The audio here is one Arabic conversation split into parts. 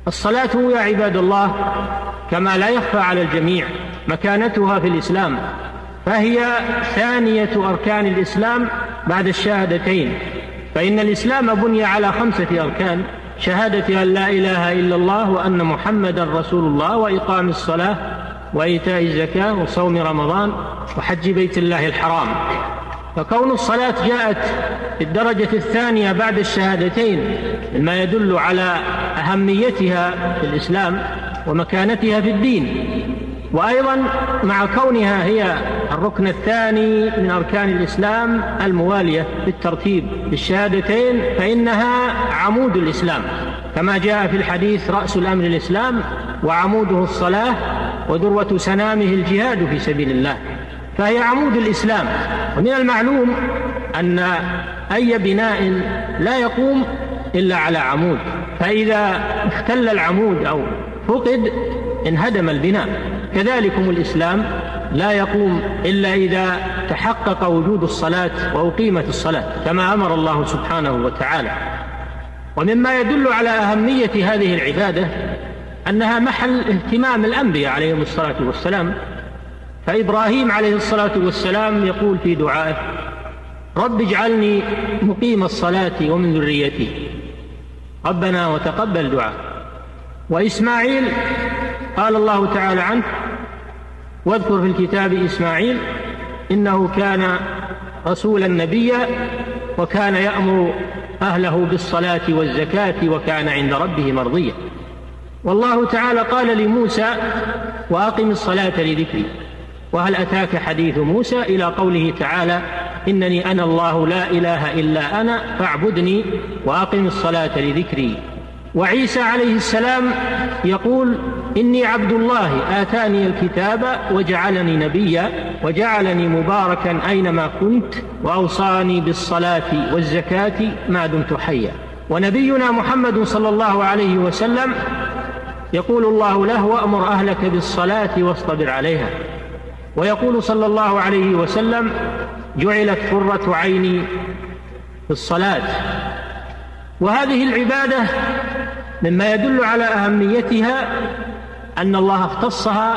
الصلاة يا عباد الله كما لا يخفى على الجميع مكانتها في الإسلام، فهي ثانية أركان الإسلام بعد الشهادتين، فإن الإسلام بني على 5 أركان: شهادة أن لا إله إلا الله وأن محمدا رسول الله، وإقام الصلاة، وإيتاء الزكاة، وصوم رمضان، وحج بيت الله الحرام. فكون الصلاة جاءت في الدرجة الثانية بعد الشهادتين مما يدل على أهميتها في الإسلام ومكانتها في الدين، وأيضا مع كونها هي الركن الثاني من أركان الإسلام الموالية بالترتيب بالشهادتين، فإنها عمود الإسلام كما جاء في الحديث: رأس الأمر الإسلام وعموده الصلاة وذروة سنامه الجهاد في سبيل الله. فهي عمود الإسلام. ومن المعلوم أن أي بناء لا يقوم إلا على عمود، فإذا اختل العمود أو فقد انهدم البناء. كذلكم الإسلام لا يقوم إلا إذا تحقق وجود الصلاة وأقيمت الصلاة كما أمر الله سبحانه وتعالى. ومما يدل على أهمية هذه العبادة أنها محل اهتمام الأنبياء عليهم الصلاة والسلام، فإبراهيم عليه الصلاة والسلام يقول في دعائه: رب اجعلني مقيم الصلاة ومن ذريتي ربنا وتقبل دعاء. وإسماعيل قال الله تعالى عنه: واذكر في الكتاب إسماعيل إنه كان رسولا نبيا وكان يأمر أهله بالصلاة والزكاة وكان عند ربه مرضيا. والله تعالى قال لموسى: وأقم الصلاة لذكري. وهل أتاك حديث موسى إلى قوله تعالى: إنني أنا الله لا إله إلا أنا فاعبدني وأقم الصلاة لذكري. وعيسى عليه السلام يقول: إني عبد الله آتاني الكتاب وجعلني نبيا وجعلني مباركا أينما كنت وأوصاني بالصلاة والزكاة ما دمت حيا. ونبينا محمد صلى الله عليه وسلم يقول الله له: وأمر أهلك بالصلاة واصطبر عليها. ويقول صلى الله عليه وسلم: جعلت قرة عيني في الصلاة. وهذه العبادة مما يدل على أهميتها أن الله اختصها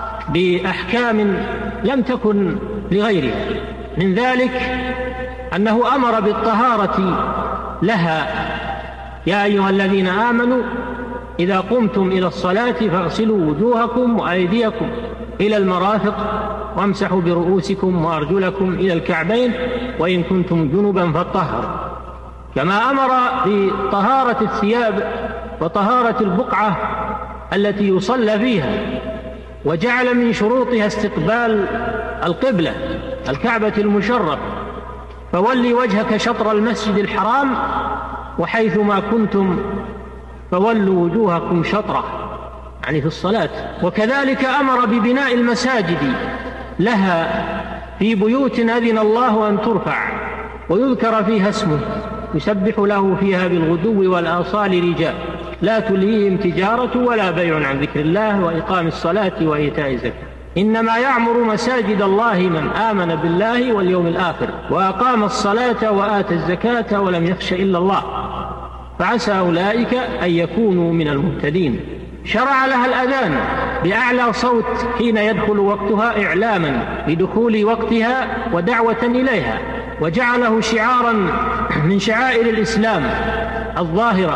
بأحكام لم تكن لغيرها، من ذلك أنه أمر بالطهارة لها: يا أيها الذين آمنوا إذا قمتم إلى الصلاة فاغسلوا وجوهكم وأيديكم إلى المرافق وامسحوا برؤوسكم وأرجلكم إلى الكعبين وإن كنتم جنبا فاطهروا. كما أمر بطهارة الثياب وطهارة البقعة التي يصلى فيها، وجعل من شروطها استقبال القبلة الكعبة المشرفة: فولي وجهك شطر المسجد الحرام وحيثما كنتم فولوا وجوهكم شطره، يعني في الصلاة. وكذلك أمر ببناء المساجد لها في بيوت أذن الله أن ترفع ويذكر فيها اسمه يسبح له فيها بالغدو والآصال رجال لا تلهيهم تجارة ولا بيع عن ذكر الله وإقام الصلاة وإيتاء الزكاة. إنما يعمر مساجد الله من آمن بالله واليوم الآخر وأقام الصلاة وآتى الزكاة ولم يخش إلا الله، فعسى أولئك أن يكونوا من المهتدين. شرع لها الأذان بأعلى صوت حين يدخل وقتها إعلاما بدخول وقتها ودعوة إليها، وجعله شعارا من شعائر الإسلام الظاهرة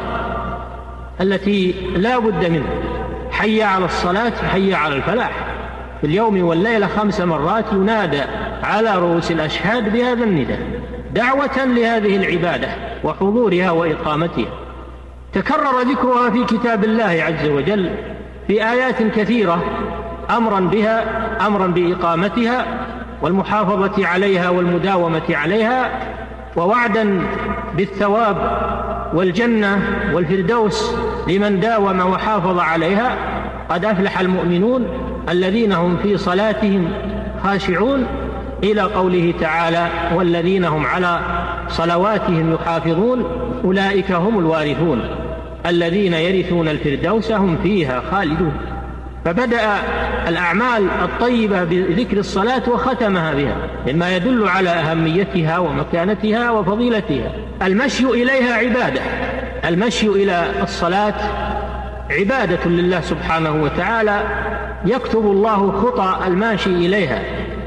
التي لا بد منها: حي على الصلاة حي على الفلاح. في اليوم والليلة 5 مرات ينادى على رؤوس الأشهاد بهذا النداء دعوة لهذه العبادة وحضورها وإقامتها. تكرر ذكرها في كتاب الله عز وجل في آيات كثيرة أمرا بها، أمرا بإقامتها والمحافظة عليها والمداومة عليها، ووعدا بالثواب والجنة والفردوس لمن داوم وحافظ عليها. قد أفلح المؤمنون الذين هم في صلاتهم خاشعون، إلى قوله تعالى: والذين هم على صلواتهم يحافظون أولئك هم الوارثون الذين يرثون الفردوس هم فيها خالدون. فبدأ الأعمال الطيبة بذكر الصلاة وختمها بها، مما يدل على أهميتها ومكانتها وفضيلتها. المشي إليها عبادة، المشي إلى الصلاة عبادة لله سبحانه وتعالى، يكتب الله خطى الماشي إليها،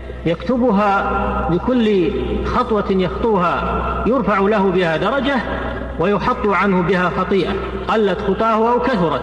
يكتبها بكل خطوة يخطوها يرفع له بها درجة ويحط عنه بها خطيئة، قلت خطاه أو كثرت.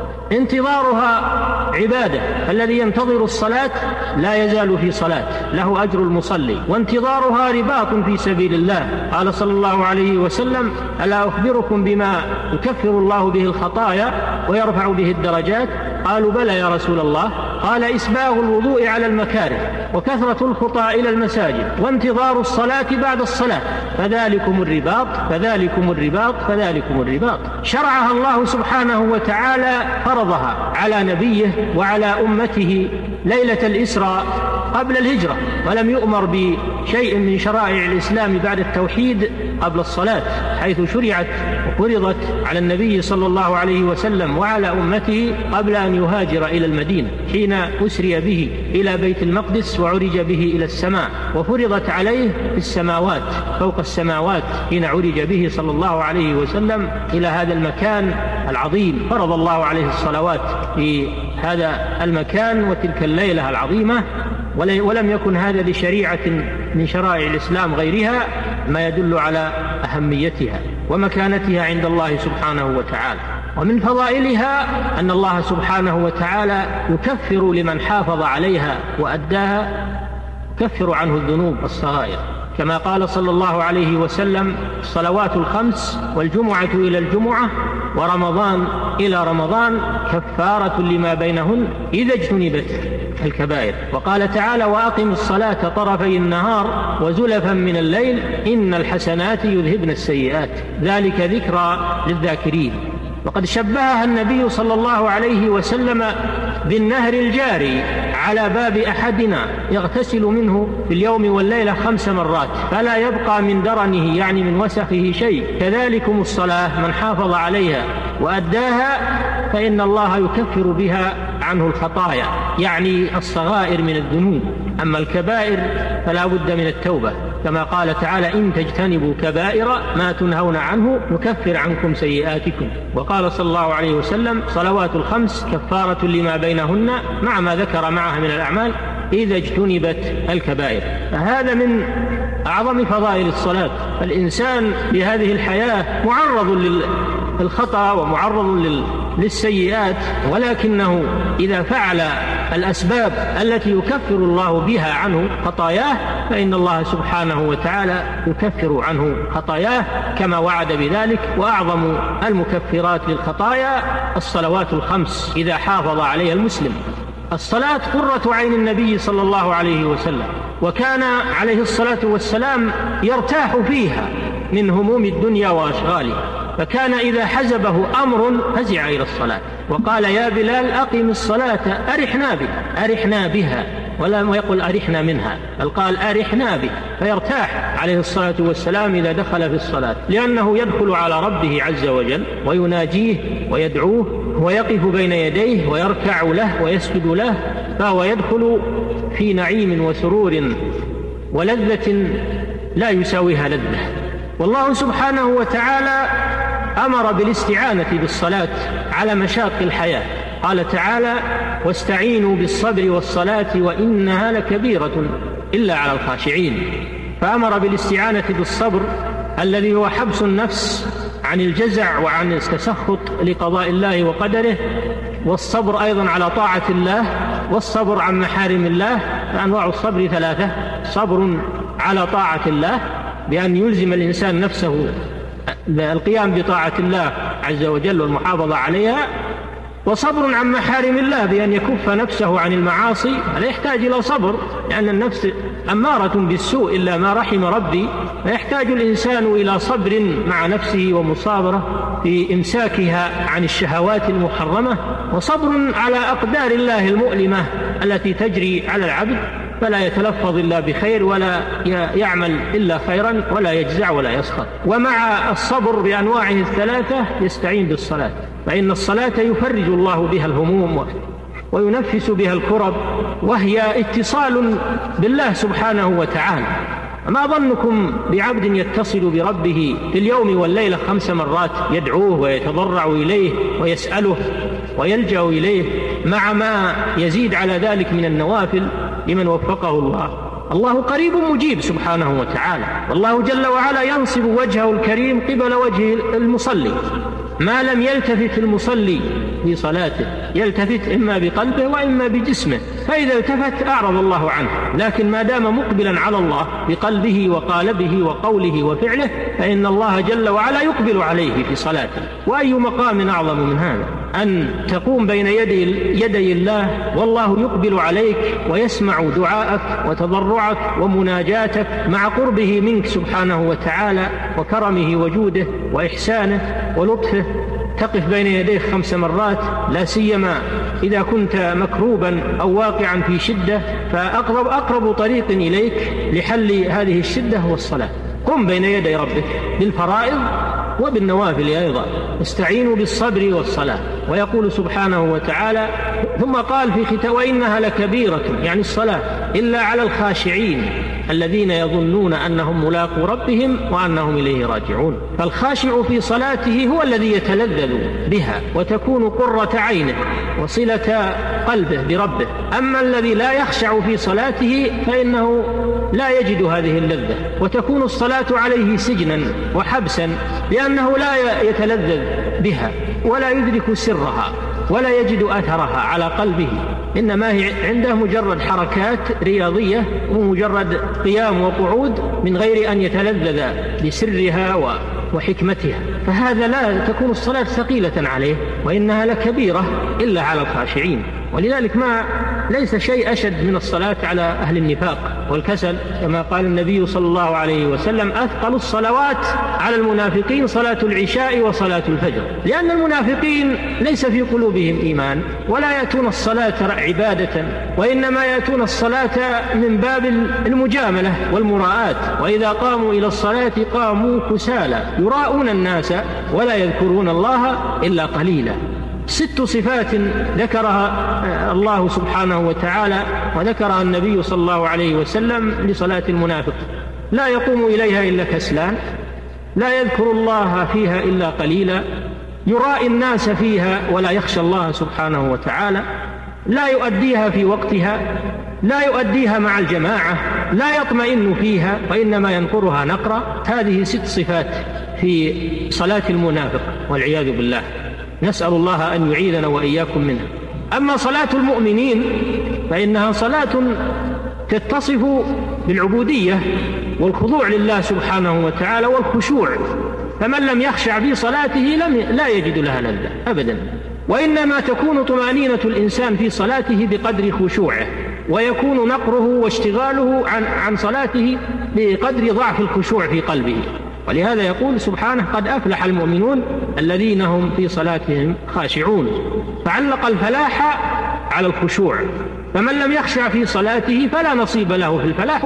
انتظارها عبادة، فالذي ينتظر الصلاة لا يزال في صلاة، له أجر المصلي. وانتظارها رباط في سبيل الله، قال صلى الله عليه وسلم: ألا أخبركم بما يكفر الله به الخطايا ويرفع به الدرجات؟ قالوا: بلى يا رسول الله. قال: إسباغ الوضوء على المكاره، وكثرة الخطى إلى المساجد، وانتظار الصلاة بعد الصلاة، فذلكم الرباط فذلكم الرباط فذلكم الرباط. شرعها الله سبحانه وتعالى، فرضها على نبيه وعلى أمته ليلة الإسراء قبل الهجرة، ولم يؤمر بشيء من شرائع الإسلام بعد التوحيد قبل الصلاة، حيث شرعت وفرضت على النبي صلى الله عليه وسلم وعلى أمته قبل أن يهاجر إلى المدينة، حين أسري به إلى بيت المقدس وعرج به إلى السماء، وفرضت عليه في السماوات فوق السماوات حين عرج به صلى الله عليه وسلم إلى هذا المكان العظيم. فرض الله عليه الصلوات في هذا المكان وتلك الليلة العظيمة، ولم يكن هذا لشريعة من شرائع الإسلام غيرها، ما يدل على أهميتها ومكانتها عند الله سبحانه وتعالى. ومن فضائلها أن الله سبحانه وتعالى يكفر لمن حافظ عليها وأداها، يكفر عنه الذنوب الصغائر، كما قال صلى الله عليه وسلم: الصلوات الخمس والجمعة إلى الجمعة ورمضان إلى رمضان كفارة لما بينهن إذا اجتنبت الكبائر. وقال تعالى: وأقم الصلاة طرفي النهار وزلفا من الليل إن الحسنات يذهبن السيئات ذلك ذكرى للذاكرين. وقد شبهها النبي صلى الله عليه وسلم بالنهر الجاري على باب أحدنا يغتسل منه في اليوم والليلة 5 مرات فلا يبقى من درنه، يعني من وسخه، شيء. كذلكم الصلاة، من حافظ عليها وأداها فإن الله يكفر بها عنه الخطايا، يعني الصغائر من الذنوب. أما الكبائر فلا بد من التوبة، كما قال تعالى: إن تجتنبوا كبائر ما تنهون عنه نكفر عنكم سيئاتكم. وقال صلى الله عليه وسلم: صلوات الخمس كفارة لما بينهن، مع ما ذكر معها من الأعمال إذا اجتنبت الكبائر. فهذا من أعظم فضائل الصلاة. فالإنسان في هذه الحياة معرض للخطأ ومعرض للسيئات، ولكنه إذا فعل الأسباب التي يكفر الله بها عنه خطاياه فإن الله سبحانه وتعالى يكفر عنه خطاياه كما وعد بذلك. وأعظم المكفرات للخطايا الصلوات الخمس إذا حافظ عليها المسلم. الصلاة قرة عين النبي صلى الله عليه وسلم، وكان عليه الصلاة والسلام يرتاح فيها من هموم الدنيا وأشغالها، فكان إذا حزبه أمر فزع إلى الصلاة وقال: يا بلال أقم الصلاة أرحنا بها، ولم يقل أرحنا منها، بل قال أرحنا بها، فيرتاح عليه الصلاة والسلام إذا دخل في الصلاة، لأنه يدخل على ربه عز وجل ويناجيه ويدعوه ويقف بين يديه ويركع له ويسجد له، فهو يدخل في نعيم وسرور ولذة لا يساويها لذة. والله سبحانه وتعالى أمر بالاستعانة بالصلاة على مشاق الحياة، قال تعالى: واستعينوا بالصبر والصلاة وإنها لكبيرة إلا على الخاشعين. فأمر بالاستعانة بالصبر الذي هو حبس النفس عن الجزع وعن التسخط لقضاء الله وقدره، والصبر أيضا على طاعة الله، والصبر عن محارم الله. فأنواع الصبر 3: صبر على طاعة الله بأن يلزم الإنسان نفسه القيام بطاعة الله عز وجل والمحافظة عليها، وصبر عن محارم الله بأن يكف نفسه عن المعاصي، هذا يحتاج إلى صبر، لأن النفس أمارة بالسوء إلا ما رحم ربي، فيحتاج الإنسان إلى صبر مع نفسه ومصابرة في إمساكها عن الشهوات المحرمة، وصبر على أقدار الله المؤلمة التي تجري على العبد، فلا يتلفظ إلا بخير ولا يعمل إلا خيرا ولا يجزع ولا يسخط. ومع الصبر بأنواعه 3 يستعين بالصلاة، فإن الصلاة يفرج الله بها الهموم وينفس بها الكرب، وهي اتصال بالله سبحانه وتعالى. ما ظنكم بعبد يتصل بربه في اليوم والليلة 5 مرات يدعوه ويتضرع إليه ويسأله ويلجأ إليه، مع ما يزيد على ذلك من النوافل لمن وفقه الله؟ الله قريب مجيب سبحانه وتعالى، والله جل وعلا ينصب وجهه الكريم قبل وجه المصلي ما لم يلتفت المصلي في صلاته، يلتفت إما بقلبه وإما بجسمه، فإذا التفت أعرض الله عنه، لكن ما دام مقبلا على الله بقلبه وقالبه وقوله وفعله فإن الله جل وعلا يقبل عليه في صلاته. وأي مقام أعظم من هذا أن تقوم بين يدي الله والله يقبل عليك ويسمع دعاءك وتضرعك ومناجاتك مع قربه منك سبحانه وتعالى وكرمه وجوده وإحسانه ولطفه، تقف بين يديه 5 مرات، لا سيما إذا كنت مكروبا أو واقعا في شدة، فأقرب طريق إليك لحل هذه الشدة هو الصلاة. قم بين يدي ربك بالفرائض وبالنوافل أيضا، استعينوا بالصبر والصلاة. ويقول سبحانه وتعالى ثم قال في ختام وإنها لكبيرة، يعني الصلاة، إلا على الخاشعين الذين يظنون أنهم ملاقو ربهم وأنهم إليه راجعون. فالخاشع في صلاته هو الذي يتلذذ بها وتكون قرة عينه وصلة قلبه بربه. أما الذي لا يخشع في صلاته فإنه لا يجد هذه اللذة، وتكون الصلاة عليه سجنا وحبسا، لأنه لا يتلذذ بها ولا يدرك سرها ولا يجد أثرها على قلبه، إنما هي عنده مجرد حركات رياضية ومجرد قيام وقعود من غير أن يتلذذ بسرها وحكمتها، فهذا لا تكون الصلاة ثقيلة عليه، وإنها لكبيرة إلا على الخاشعين. ولذلك ليس شيء أشد من الصلاة على أهل النفاق والكسل، كما قال النبي صلى الله عليه وسلم أثقل الصلوات على المنافقين صلاة العشاء وصلاة الفجر، لأن المنافقين ليس في قلوبهم إيمان ولا يأتون الصلاة عبادة، وإنما يأتون الصلاة من باب المجاملة والمراءات، وإذا قاموا إلى الصلاة قاموا كسالى يراءون الناس ولا يذكرون الله إلا قليلا. 6 صفات ذكرها الله سبحانه وتعالى وذكرها النبي صلى الله عليه وسلم لصلاة المنافق: لا يقوم إليها إلا كسلان، لا يذكر الله فيها إلا قليلا، يرائي الناس فيها ولا يخشى الله سبحانه وتعالى، لا يؤديها في وقتها، لا يؤديها مع الجماعة، لا يطمئن فيها وإنما ينقرها نقرا. هذه 6 صفات في صلاة المنافق والعياذ بالله، نسأل الله أن يعيذنا وإياكم منها. أما صلاة المؤمنين فإنها صلاة تتصف بالعبودية والخضوع لله سبحانه وتعالى والخشوع، فمن لم يخشع في صلاته لا يجد لها لذة أبدا، وإنما تكون طمأنينة الإنسان في صلاته بقدر خشوعه، ويكون نقره واشتغاله عن صلاته بقدر ضعف الخشوع في قلبه. ولهذا يقول سبحانه: قد أفلح المؤمنون الذين هم في صلاتهم خاشعون، فعلق الفلاح على الخشوع، فمن لم يخشع في صلاته فلا نصيب له في الفلاح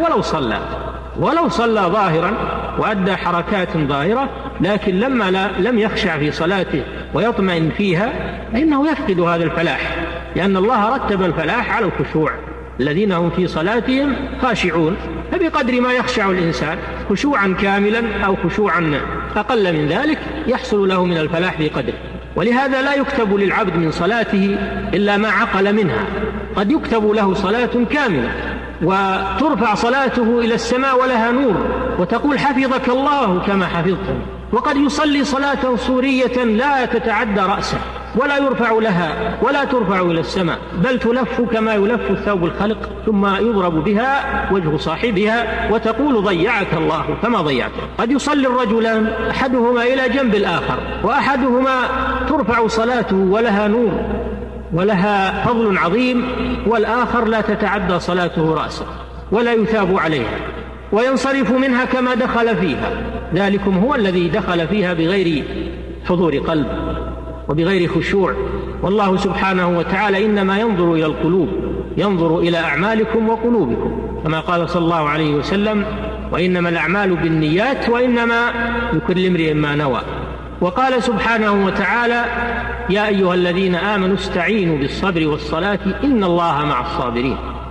ولو صلى ظاهرا وأدى حركات ظاهرة، لكن لما لم يخشع في صلاته ويطمئن فيها فإنه يفقد هذا الفلاح، لأن الله رتب الفلاح على الخشوع، الذين هم في صلاتهم خاشعون. فبقدر ما يخشع الإنسان خشوعا كاملا أو خشوعا أقل من ذلك يحصل له من الفلاح بقدر. ولهذا لا يكتب للعبد من صلاته إلا ما عقل منها، قد يكتب له صلاة كاملة وترفع صلاته إلى السماء ولها نور وتقول: حفظك الله كما حفظتني، وقد يصلي صلاة صورية لا تتعدى رأسه ولا يرفع لها ولا ترفع إلى السماء، بل تلف كما يلف الثوب الخلق، ثم يضرب بها وجه صاحبها وتقول: ضيعك الله كما ضيعته. قد يصلي الرجلان أحدهما إلى جنب الآخر، وأحدهما ترفع صلاته ولها نور ولها فضل عظيم، والآخر لا تتعدى صلاته رأسه ولا يثاب عليها وينصرف منها كما دخل فيها. ذلكم هو الذي دخل فيها بغير حضور قلب وبغير خشوع، والله سبحانه وتعالى إنما ينظر إلى القلوب، ينظر إلى أعمالكم وقلوبكم، كما قال صلى الله عليه وسلم: وإنما الأعمال بالنيات وإنما لكل امرئ ما نوى. وقال سبحانه وتعالى: يا أيها الذين آمنوا استعينوا بالصبر والصلاة إن الله مع الصابرين.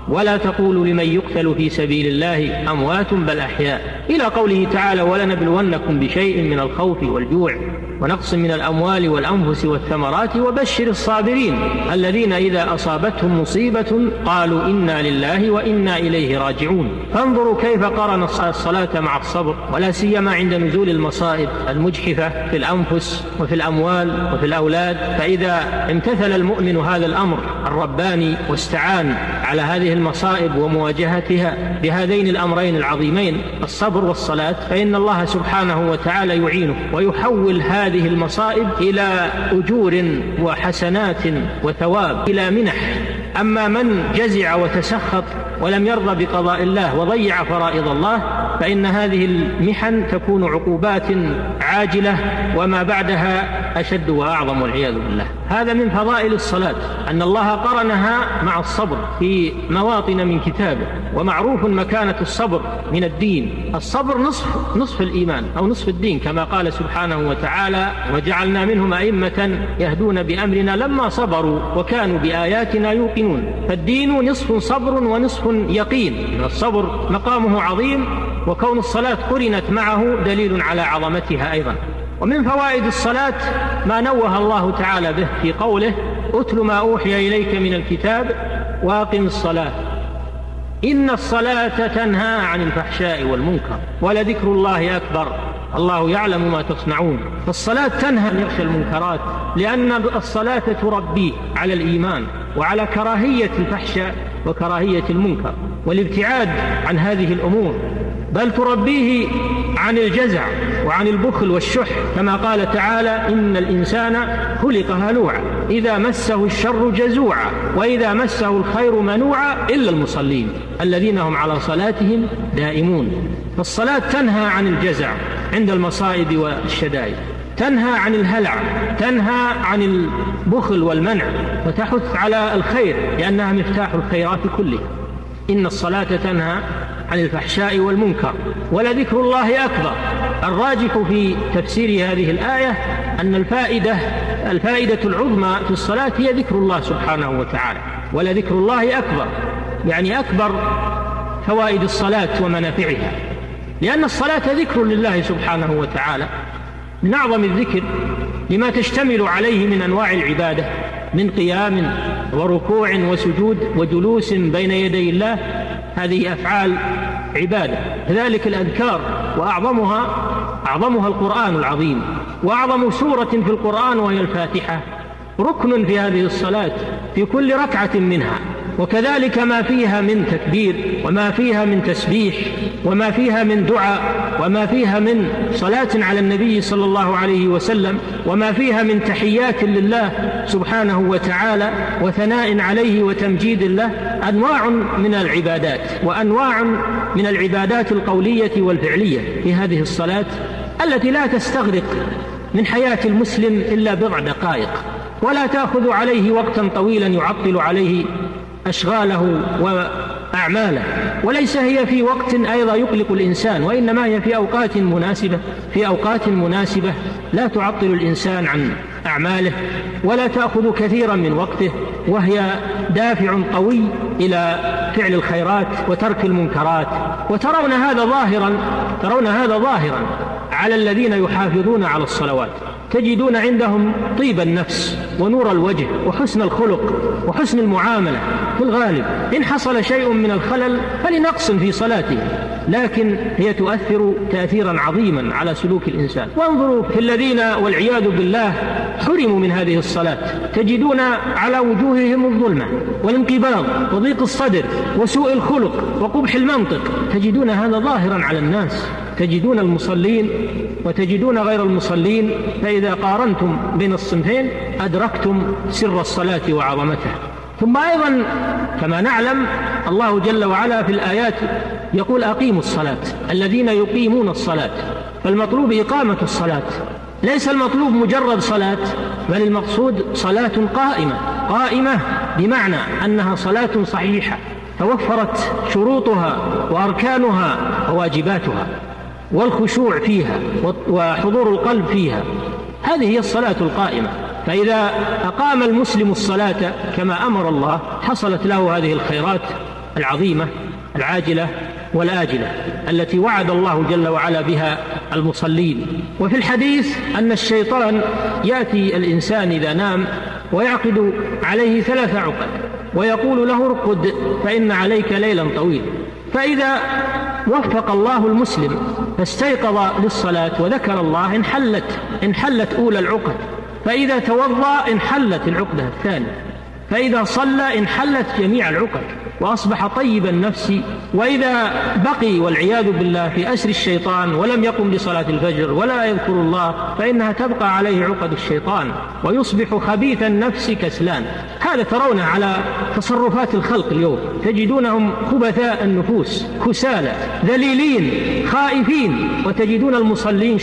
ولا تقولوا لمن يقتل في سبيل الله أموات بل أحياء، إلى قوله تعالى ولنبلونكم بشيء من الخوف والجوع ونقص من الأموال والأنفس والثمرات وبشر الصابرين الذين إذا أصابتهم مصيبة قالوا إنا لله وإنا إليه راجعون. فانظروا كيف قرن الصلاة مع الصبر، ولا سيما عند نزول المصائب المجحفة في الأنفس وفي الأموال وفي الأولاد. فإذا امتثل المؤمن هذا الأمر الرباني واستعان على هذه المصائب ومواجهتها بهذين الأمرين العظيمين الصبر والصلاة، فإن الله سبحانه وتعالى يعينه ويحول هذه المصائب إلى أجور وحسنات وثواب، إلى منح. أما من جزع وتسخط ولم يرضى بقضاء الله وضيع فرائض الله فإن هذه المحن تكون عقوبات عاجلة وما بعدها أشد وأعظم والعياذ بالله. هذا من فضائل الصلاة أن الله قرنها مع الصبر في مواطن من كتابه، ومعروف مكانة الصبر من الدين. الصبر نصف الإيمان أو نصف الدين، كما قال سبحانه وتعالى وجعلنا منهم أئمة يهدون بأمرنا لما صبروا وكانوا بآياتنا يوقنون. فالدين نصف صبر ونصف يقين. الصبر مقامه عظيم، وكون الصلاة قرنت معه دليل على عظمتها أيضا. ومن فوائد الصلاة ما نوه الله تعالى به في قوله أتل ما أوحي إليك من الكتاب وأقم الصلاة إن الصلاة تنهى عن الفحشاء والمنكر ولذكر الله أكبر الله يعلم ما تصنعون. فالصلاة تنهى عن يخشى المنكرات، لأن الصلاة تربيه على الإيمان وعلى كراهية الفحشاء وكراهية المنكر والابتعاد عن هذه الأمور، بل تربيه عن الجزع وعن البخل والشح، كما قال تعالى إن الإنسان خلق هلوعا إذا مسه الشر جزوعا وإذا مسه الخير منوعا إلا المصلين الذين هم على صلاتهم دائمون. فالصلاة تنهى عن الجزع عند المصائب والشدائد، تنهى عن الهلع، تنهى عن البخل والمنع، وتحث على الخير لأنها مفتاح الخيرات كلها. إن الصلاة تنهى عن الفحشاء والمنكر ولذكر الله أكبر. الراجح في تفسير هذه الآية أن الفائدة العظمى في الصلاة هي ذكر الله سبحانه وتعالى، ولذكر الله أكبر، يعني أكبر فوائد الصلاة ومنافعها، لأن الصلاة ذكر لله سبحانه وتعالى من أعظم الذكر لما تشتمل عليه من أنواع العبادة من قيام وركوع وسجود وجلوس بين يدي الله. هذه أفعال عبادة. كذلك الأذكار، وأعظمها القرآن العظيم، وأعظم سورة في القرآن وهي الفاتحة ركن في هذه الصلاة في كل ركعة منها. وكذلك ما فيها من تكبير وما فيها من تسبيح وما فيها من دعاء وما فيها من صلاة على النبي صلى الله عليه وسلم وما فيها من تحيات لله سبحانه وتعالى وثناء عليه وتمجيد الله. أنواع من العبادات وأنواع من العبادات القولية والفعلية في هذه الصلاة التي لا تستغرق من حياة المسلم إلا بضع دقائق، ولا تأخذ عليه وقتا طويلا يعطل عليه أشغاله وأعماله، وليس هي في وقت أيضا يقلق الإنسان، وإنما هي في أوقات مناسبة لا تعطل الإنسان عن أعماله ولا تأخذ كثيرا من وقته، وهي دافع قوي إلى فعل الخيرات وترك المنكرات. وترون هذا ظاهرا على الذين يحافظون على الصلوات، تجدون عندهم طيب النفس ونور الوجه وحسن الخلق وحسن المعاملة في الغالب. إن حصل شيء من الخلل فلنقص في صلاته، لكن هي تؤثر تأثيرا عظيما على سلوك الإنسان. وانظروا في الذين والعياذ بالله حرموا من هذه الصلاة، تجدون على وجوههم الظلمة والانقباض وضيق الصدر وسوء الخلق وقبح المنطق. تجدون هذا ظاهرا على الناس، تجدون المصلين وتجدون غير المصلين، فإذا قارنتم بين الصنفين أدركتم سر الصلاة وعظمتها. ثم أيضا كما نعلم الله جل وعلا في الآيات يقول أقيموا الصلاة، الذين يقيمون الصلاة، فالمطلوب إقامة الصلاة، ليس المطلوب مجرد صلاة، بل المقصود صلاة قائمة بمعنى أنها صلاة صحيحة توفرت شروطها وأركانها وواجباتها والخشوع فيها وحضور القلب فيها. هذه هي الصلاة القائمة. فإذا أقام المسلم الصلاة كما أمر الله حصلت له هذه الخيرات العظيمة العاجلة والآجلة التي وعد الله جل وعلا بها المصلين. وفي الحديث أن الشيطان يأتي الإنسان إذا نام ويعقد عليه 3 عقد ويقول له ارقد فإن عليك ليلا طويل، فإذا وفق الله المسلم فاستيقظ للصلاة وذكر الله انحلت أولى العقد، فإذا توضأ انحلت العقدة الثانية، فإذا صلى انحلت جميع العقد وأصبح طيب النفس. وإذا بقي والعياذ بالله في أسر الشيطان ولم يقم لصلاة الفجر ولا يذكر الله فإنها تبقى عليه عقد الشيطان ويصبح خبيث النفس كسلان. هذا ترونه على تصرفات الخلق اليوم، تجدونهم خبثاء النفوس كسالى ذليلين خائفين، وتجدون المصلين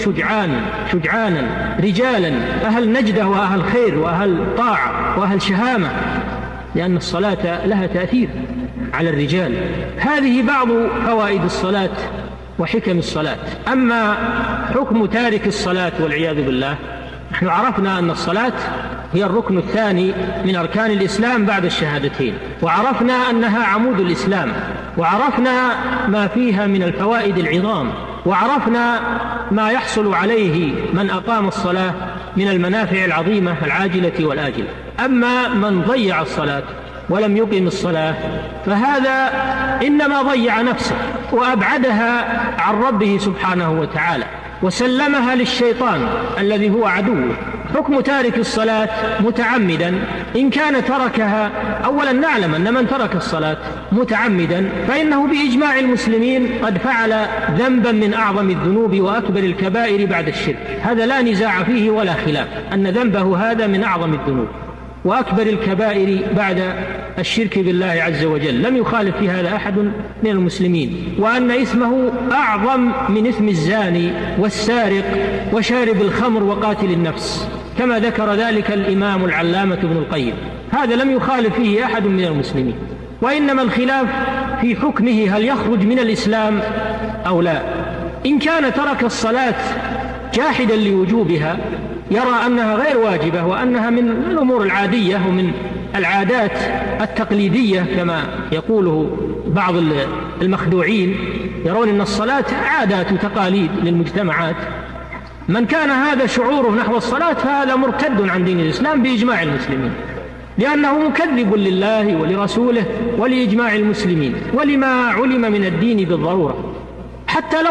شجعانا رجالا أهل نجدة وأهل خير وأهل طاعة وأهل شهامة، لأن الصلاة لها تأثير على الرجال. هذه بعض فوائد الصلاة وحكم الصلاة. أما حكم تارك الصلاة والعياذ بالله، نحن عرفنا أن الصلاة هي الركن الثاني من أركان الإسلام بعد الشهادتين، وعرفنا أنها عمود الإسلام، وعرفنا ما فيها من الفوائد العظام، وعرفنا ما يحصل عليه من أقام الصلاة من المنافع العظيمة العاجلة والآجلة. أما من ضيع الصلاة ولم يقم الصلاة فهذا إنما ضيع نفسه وأبعدها عن ربه سبحانه وتعالى وسلمها للشيطان الذي هو عدوه. حكم تارك الصلاة متعمدا إن كان تركها، أولا نعلم أن من ترك الصلاة متعمدا فإنه بإجماع المسلمين قد فعل ذنبا من أعظم الذنوب وأكبر الكبائر بعد الشرك، هذا لا نزاع فيه ولا خلاف أن ذنبه هذا من أعظم الذنوب وأكبر الكبائر بعد الشرك بالله عز وجل، لم يخالف في هذا أحد من المسلمين، وأن إثمه أعظم من إثم الزاني والسارق وشارب الخمر وقاتل النفس، كما ذكر ذلك الإمام العلامة ابن القيم، هذا لم يخالف فيه أحد من المسلمين. وإنما الخلاف في حكمه، هل يخرج من الإسلام أو لا. إن كان ترك الصلاة جاحدا لوجوبها يرى أنها غير واجبة وأنها من الأمور العادية ومن العادات التقليدية كما يقوله بعض المخدوعين، يرون أن الصلاة عادات وتقاليد للمجتمعات، من كان هذا شعوره نحو الصلاة فهذا مرتد عن دين الإسلام بإجماع المسلمين، لأنه مكذب لله ولرسوله ولإجماع المسلمين ولما علم من الدين بالضرورة. حتى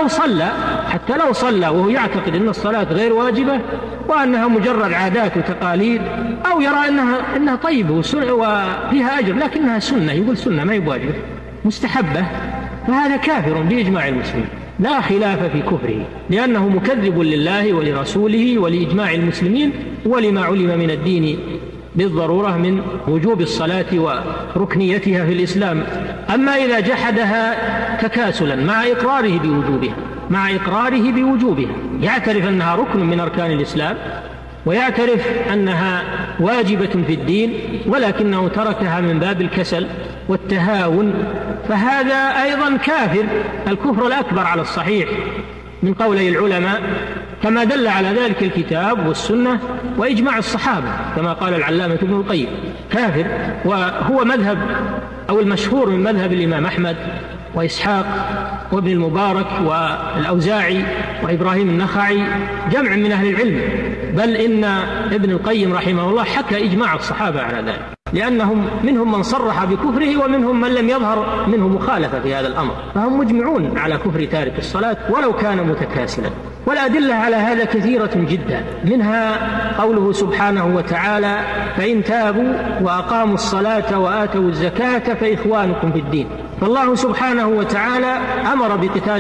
لو صلى وهو يعتقد أن الصلاة غير واجبة وأنها مجرد عادات وتقاليد، أو يرى أنها طيبة وفيها أجر لكنها سنة، يقول سنة ما هي واجبة مستحبة، فهذا كافر بإجماع المسلمين لا خلاف في كفره، لأنه مكذب لله ولرسوله ولإجماع المسلمين ولما علم من الدين بالضرورة من وجوب الصلاة وركنيتها في الإسلام. أما إذا جحدها تكاسلا مع إقراره بوجوبها يعترف أنها ركن من أركان الإسلام ويعترف أنها واجبة في الدين، ولكنه تركها من باب الكسل والتهاون، فهذا أيضا كافر الكفر الأكبر على الصحيح من قولي العلماء، كما دل على ذلك الكتاب والسنة وإجماع الصحابة، كما قال العلامة ابن القيم كافر. وهو مذهب أو المشهور من مذهب الإمام أحمد وإسحاق وابن المبارك والأوزاعي وإبراهيم النخعي، جمع من أهل العلم، بل إن ابن القيم رحمه الله حكى إجماع الصحابة على ذلك، لأنهم منهم من صرح بكفره ومنهم من لم يظهر منه مخالفة في هذا الأمر، فهم مجمعون على كفر تارك الصلاة ولو كان متكاسلا. والأدلة على هذا كثيرة جدا، منها قوله سبحانه وتعالى: فإن تابوا وأقاموا الصلاة وآتوا الزكاة فإخوانكم في الدين. فالله سبحانه وتعالى أمر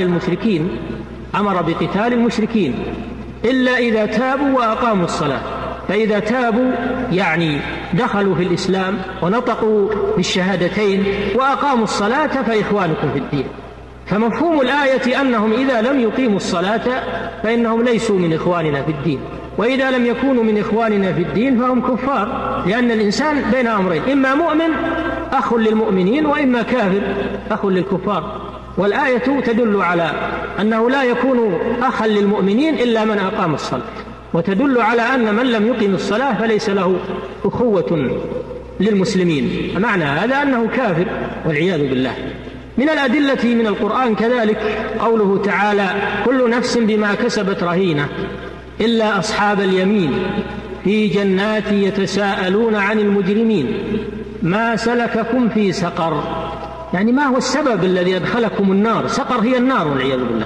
بقتال المشركين إلا إذا تابوا وأقاموا الصلاة، فإذا تابوا يعني دخلوا في الإسلام ونطقوا بالشهادتين وأقاموا الصلاة فإخوانكم في الدين. فمفهوم الآية أنهم إذا لم يقيموا الصلاة فإنهم ليسوا من إخواننا في الدين، وإذا لم يكونوا من إخواننا في الدين فهم كفار، لأن الإنسان بين أمرين، إما مؤمن أخ للمؤمنين وإما كافر أخ للكفار. والآية تدل على أنه لا يكون أخا للمؤمنين إلا من أقام الصلاة، وتدل على أن من لم يقم الصلاة فليس له أخوة للمسلمين، معنى هذا أنه كافر والعياذ بالله. من الأدلة من القرآن كذلك قوله تعالى: كل نفس بما كسبت رهينة إلا أصحاب اليمين في جنات يتساءلون عن المجرمين ما سلككم في سقر. يعني ما هو السبب الذي أدخلكم النار؟ سقر هي النار والعياذ بالله،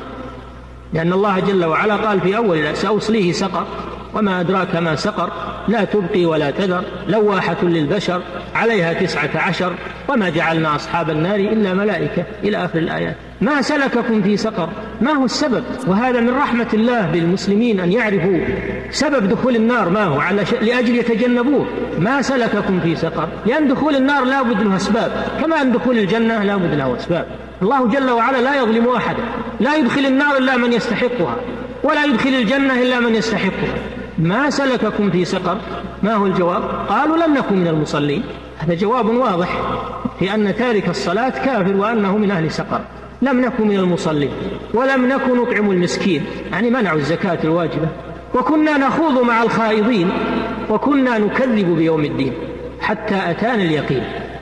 لأن الله جل وعلا قال في أول: سأصليه سقر وما أدراك ما سقر لا تبقي ولا تذر لواحة للبشر عليها 19 وما جعلنا أصحاب النار إلا ملائكة إلى آخر الآيات. ما سلككم في سقر؟ ما هو السبب؟ وهذا من رحمة الله بالمسلمين أن يعرفوا سبب دخول النار ما هو لأجل يتجنبوه. ما سلككم في سقر؟ لأن دخول النار لا بد له أسباب، كما أن دخول الجنة لا بد له أسباب. الله جل وعلا لا يظلم أحدا، لا يدخل النار إلا من يستحقها ولا يدخل الجنة إلا من يستحقها. ما سلككم في سقر؟ ما هو الجواب؟ قالوا: لم نكن من المصلين. هذا جواب واضح في أن تارك الصلاة كافر وأنه من أهل سقر. لم نكن من المصلين ولم نكن نطعم المسكين، يعني منعوا الزكاة الواجبة، وكنا نخوض مع الخائضين وكنا نكذب بيوم الدين حتى أتانا اليقين.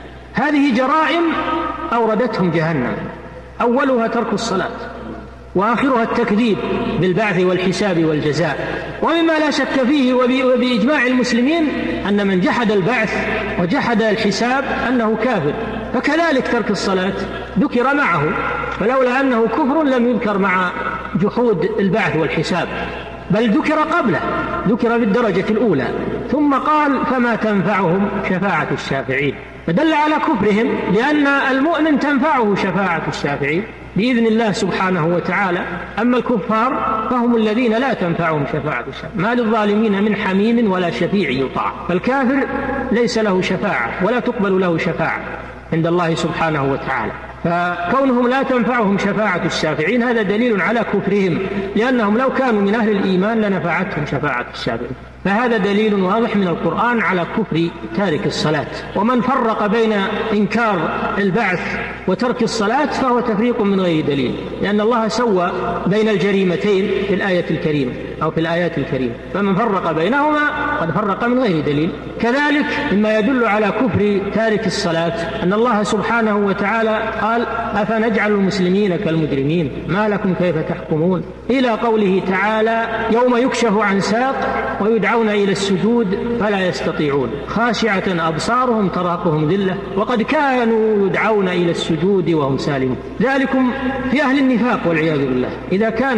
هذه جرائم أوردتهم جهنم، أولها ترك الصلاة وآخرها التكذيب بالبعث والحساب والجزاء. ومما لا شك فيه وبإجماع المسلمين أن من جحد البعث وجحد الحساب أنه كافر، فكذلك ترك الصلاة ذكر معه، فلولا أنه كفر لم يذكر مع جحود البعث والحساب، بل ذكر قبله، ذكر بالدرجة الأولى، ثم قال: فما تنفعهم شفاعة الشافعين، فدل على كفرهم، لأن المؤمن تنفعه شفاعة الشافعين بإذن الله سبحانه وتعالى. أما الكفار فهم الذين لا تنفعهم شفاعة الشافعين، ما للظالمين من حميم ولا شفيع يطاع. فالكافر ليس له شفاعة ولا تقبل له شفاعة عند الله سبحانه وتعالى، فكونهم لا تنفعهم شفاعة الشافعين هذا دليل على كفرهم، لأنهم لو كانوا من أهل الإيمان لنفعتهم شفاعة الشافعين. فهذا دليل واضح من القرآن على كفر تارك الصلاة. ومن فرق بين إنكار البعث وترك الصلاة فهو تفريق من غير دليل، لأن الله سوى بين الجريمتين في الآية الكريمة أو في الآيات الكريمة، فمن فرق بينهما قد فرق من غير دليل. كذلك مما يدل على كفر تارك الصلاة أن الله سبحانه وتعالى قال: أفنجعل المسلمين كالمجرمين ما لكم كيف تحكمون، إلى قوله تعالى: يوم يكشف عن ساق ويدعون إلى السجود فلا يستطيعون خاشعة أبصارهم تراقهم ذلة وقد كانوا يدعون إلى السجود وهم سالمون. ذلكم في أهل النفاق والعياذ بالله. إذا كان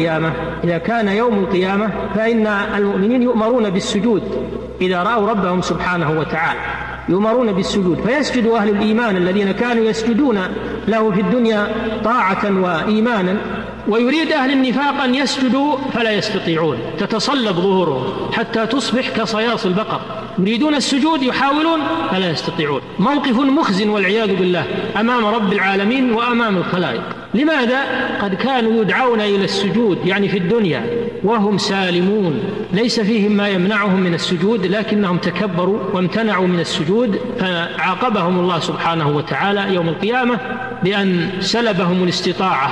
يوم القيامة فإن المؤمنين يؤمرون بالسجود إذا رأوا ربهم سبحانه وتعالى، يؤمرون بالسجود، فيسجد أهل الإيمان الذين كانوا يسجدون له في الدنيا طاعة وإيمانا، ويريد أهل النفاق أن يسجدوا فلا يستطيعون، تتصلب ظهورهم حتى تصبح كصياص البقر، يريدون السجود يحاولون فلا يستطيعون. موقف مخزن والعياذ بالله أمام رب العالمين وأمام الخلائق. لماذا؟ قد كانوا يدعون إلى السجود يعني في الدنيا وهم سالمون، ليس فيهم ما يمنعهم من السجود، لكنهم تكبروا وامتنعوا من السجود، فعاقبهم الله سبحانه وتعالى يوم القيامة بأن سلبهم الاستطاعة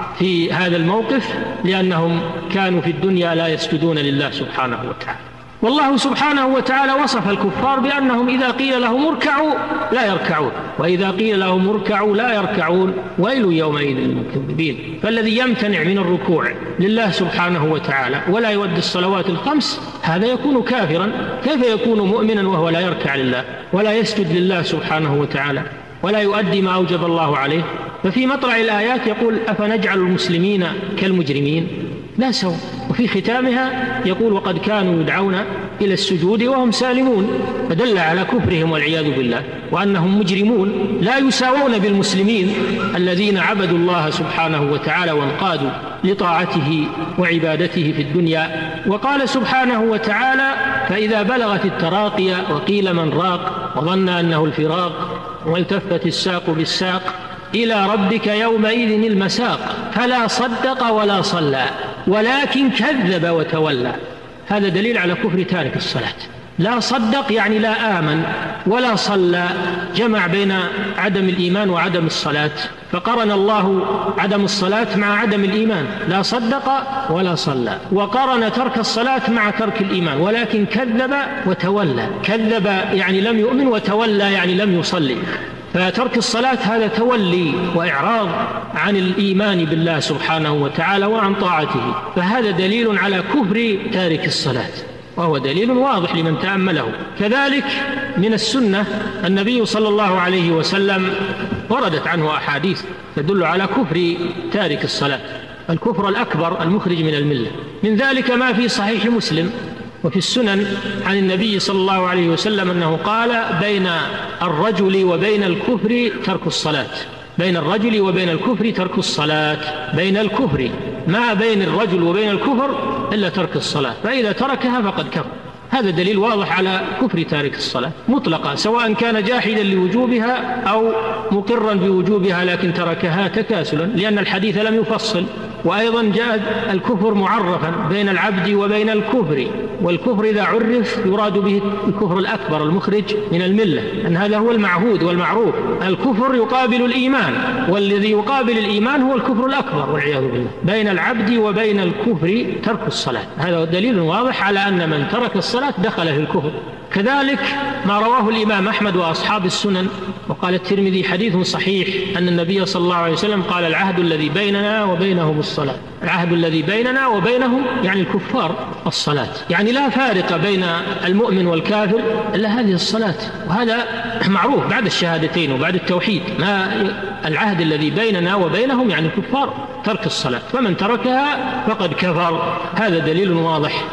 في هذا الموقف، لأنهم كانوا في الدنيا لا يسجدون لله سبحانه وتعالى. والله سبحانه وتعالى وصف الكفار بأنهم إذا قيل لهم اركعوا لا يركعون، وإذا قيل لهم اركعوا لا يركعون، ويل يومئذ للمكذبين. فالذي يمتنع من الركوع لله سبحانه وتعالى ولا يؤدي الصلوات الخمس هذا يكون كافرا. كيف يكون مؤمنا وهو لا يركع لله ولا يسجد لله سبحانه وتعالى ولا يؤدي ما أوجب الله عليه؟ ففي مطلع الآيات يقول: أفنجعل المسلمين كالمجرمين لا سوء، وفي ختامها يقول: وقد كانوا يدعون إلى السجود وهم سالمون، فدل على كفرهم والعياذ بالله وأنهم مجرمون لا يساوون بالمسلمين الذين عبدوا الله سبحانه وتعالى وانقادوا لطاعته وعبادته في الدنيا. وقال سبحانه وتعالى: فإذا بلغت التراقي وقيل من راق وظن أنه الفراق والتفت الساق بالساق إلى ربك يومئذ المساق فلا صدق ولا صلى ولكن كذب وتولى. هذا دليل على كفر تارك الصلاة. لا صدق يعني لا آمن، ولا صلى جمع بين عدم الإيمان وعدم الصلاة، فقرن الله عدم الصلاة مع عدم الإيمان، لا صدق ولا صلى، وقرن ترك الصلاة مع ترك الإيمان، ولكن كذب وتولى. كذب يعني لم يؤمن، وتولى يعني لم يصلي. فترك الصلاة هذا تولي وإعراض عن الإيمان بالله سبحانه وتعالى وعن طاعته، فهذا دليل على كفر تارك الصلاة، وهو دليل واضح لمن تأمله. كذلك من السنة النبي صلى الله عليه وسلم وردت عنه أحاديث تدل على كفر تارك الصلاة، الكفر الأكبر المخرج من الملة. من ذلك ما في صحيح مسلم وفي السنن عن النبي صلى الله عليه وسلم أنه قال: بين الرجل وبين الكفر ترك الصلاة، بين الرجل وبين الكفر ترك الصلاة، بين الكفر، ما بين الرجل وبين الكفر إلا ترك الصلاة، فإذا تركها فقد كفر. هذا دليل واضح على كفر تارك الصلاة مطلقا، سواء كان جاحدا لوجوبها أو مقرا بوجوبها لكن تركها تكاسلا، لأن الحديث لم يفصل. وأيضا جاء الكفر معرفا بين العبد وبين الكفر، والكفر إذا عرف يراد به الكفر الأكبر المخرج من الملة، أن هذا هو المعهود والمعروف. الكفر يقابل الإيمان، والذي يقابل الإيمان هو الكفر الأكبر والعياذ بالله. بين العبد وبين الكفر ترك الصلاة، هذا دليل واضح على أن من ترك الصلاة دخل في الكفر. كذلك ما رواه الإمام أحمد وأصحاب السنن وقال الترمذي حديث صحيح أن النبي صلى الله عليه وسلم قال: العهد الذي بيننا وبينهم الصلاة. العهد الذي بيننا وبينهم يعني الكفار الصلاة، يعني لا فارق بين المؤمن والكافر إلا هذه الصلاة، وهذا معروف بعد الشهادتين وبعد التوحيد. ما العهد الذي بيننا وبينهم يعني الكفار ترك الصلاة، فمن تركها فقد كفر. هذا دليل واضح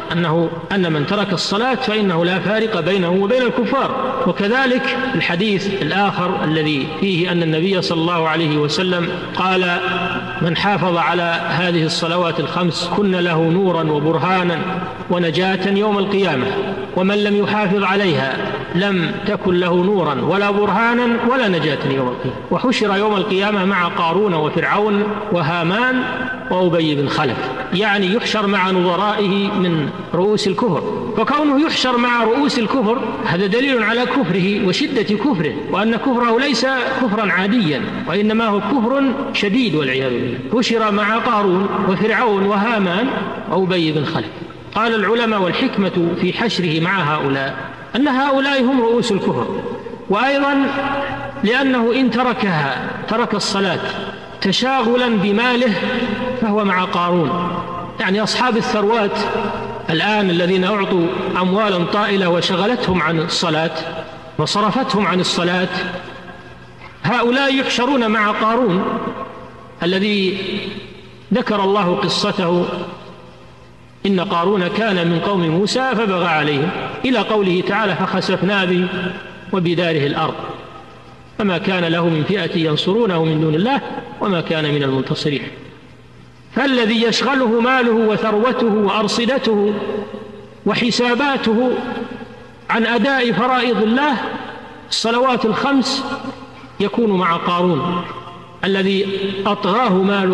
أن من ترك الصلاة فإنه لا فارق بينه وبين الكفار. وكذلك الحديث الآخر الذي فيه أن النبي صلى الله عليه وسلم قال: من حافظ على هذه الصلوات الخمس كن له نورا وبرهانا ونجاة يوم القيامة، ومن لم يحافظ عليها لم تكن له نورا ولا برهانا ولا نجاة يوم القيامة. وحشر يوم القيامة مع قارون وفرعون وهامان وأبي بن خلف، يعني يحشر مع نظرائه من رؤوس الكفر. فكونه يحشر مع رؤوس الكفر هذا دليل على كفره وشدة كفره، وأن كفره ليس كفرا عاديا وإنما هو كفر شديد والعياذ بالله. حشر مع قارون وفرعون وهامان وأبي بن خلف. قال العلماء: والحكمة في حشره مع هؤلاء أن هؤلاء هم رؤوس الكفر، وأيضا لأنه إن ترك الصلاة تشاغلا بماله فهو مع قارون. يعني أصحاب الثروات الآن الذين أعطوا أموالا طائلة وشغلتهم عن الصلاة وصرفتهم عن الصلاة، هؤلاء يحشرون مع قارون الذي ذكر الله قصته: إن قارون كان من قوم موسى فبغى عليهم، إلى قوله تعالى: فخسفنا به وبداره الأرض فما كان له من فئة ينصرونه من دون الله وما كان من المنتصرين. فالذي يشغله ماله وثروته وأرصدته وحساباته عن أداء فرائض الله الصلوات الخمس يكون مع قارون الذي أطغاه ماله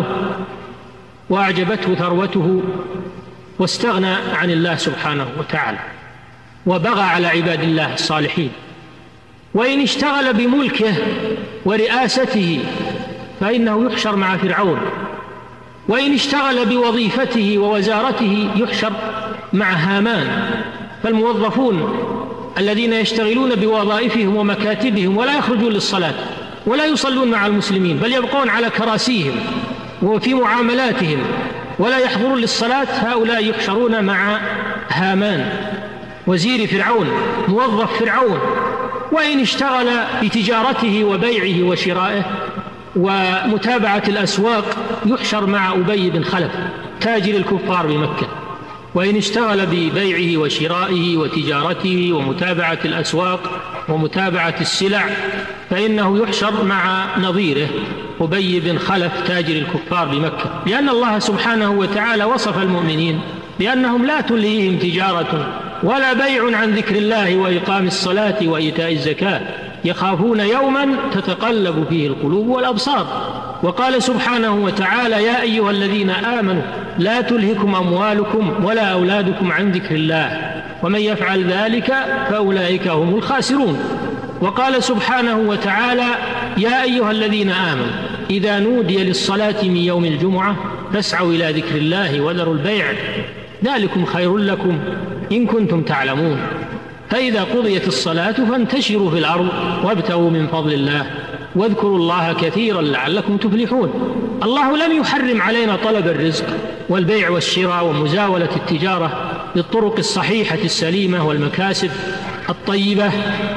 وأعجبته ثروته واستغنى عن الله سبحانه وتعالى وبغى على عباد الله الصالحين. وإن اشتغل بملكه ورئاسته فإنه يحشر مع فرعون، وإن اشتغل بوظيفته ووزارته يحشر مع هامان. فالموظفون الذين يشتغلون بوظائفهم ومكاتبهم ولا يخرجون للصلاة ولا يصلون مع المسلمين بل يبقون على كراسيهم وفي معاملاتهم ولا يحضرون للصلاة، هؤلاء يحشرون مع هامان وزير فرعون موظف فرعون. وإن اشتغل بتجارته وبيعه وشرائه ومتابعة الأسواق يحشر مع أبي بن خلف تاجر الكفار بمكة. وإن اشتغل ببيعه وشرائه وتجارته ومتابعة الأسواق ومتابعة السلع فإنه يحشر مع نظيره أبي بن خلف تاجر الكفار بمكة، لأن الله سبحانه وتعالى وصف المؤمنين بأنهم لا تلهيهم تجارة ولا بيع عن ذكر الله وإقام الصلاة وإيتاء الزكاة يخافون يوما تتقلب فيه القلوب والأبصار. وقال سبحانه وتعالى: يا أيها الذين آمنوا لا تلهكم أموالكم ولا أولادكم عن ذكر الله ومن يفعل ذلك فأولئك هم الخاسرون. وقال سبحانه وتعالى: يا أيها الذين آمنوا إذا نودي للصلاة من يوم الجمعة فاسعوا إلى ذكر الله وذروا البيع ذلكم خير لكم إن كنتم تعلمون. فإذا قضيت الصلاة فانتشروا في الأرض وابتغوا من فضل الله واذكروا الله كثيرا لعلكم تفلحون. الله لم يحرم علينا طلب الرزق والبيع والشراء ومزاولة التجارة بالطرق الصحيحة السليمة والمكاسب الطيبة،